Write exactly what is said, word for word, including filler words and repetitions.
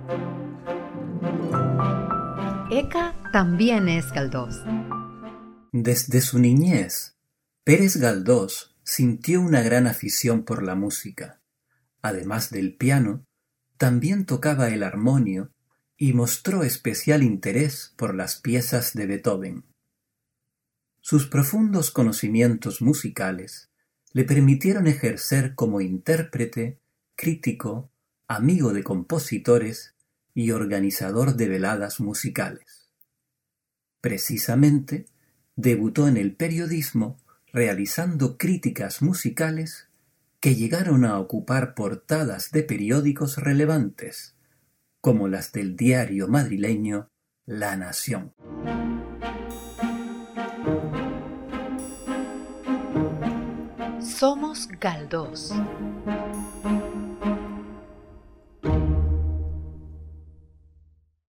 Eka también es Galdós. Desde su niñez, Pérez Galdós sintió una gran afición por la música. Además del piano, también tocaba el armonio y mostró especial interés por las piezas de Beethoven. Sus profundos conocimientos musicales le permitieron ejercer como intérprete, crítico, amigo de compositores y organizador de veladas musicales. Precisamente, debutó en el periodismo realizando críticas musicales que llegaron a ocupar portadas de periódicos relevantes, como las del diario madrileño La Nación. Somos Galdós.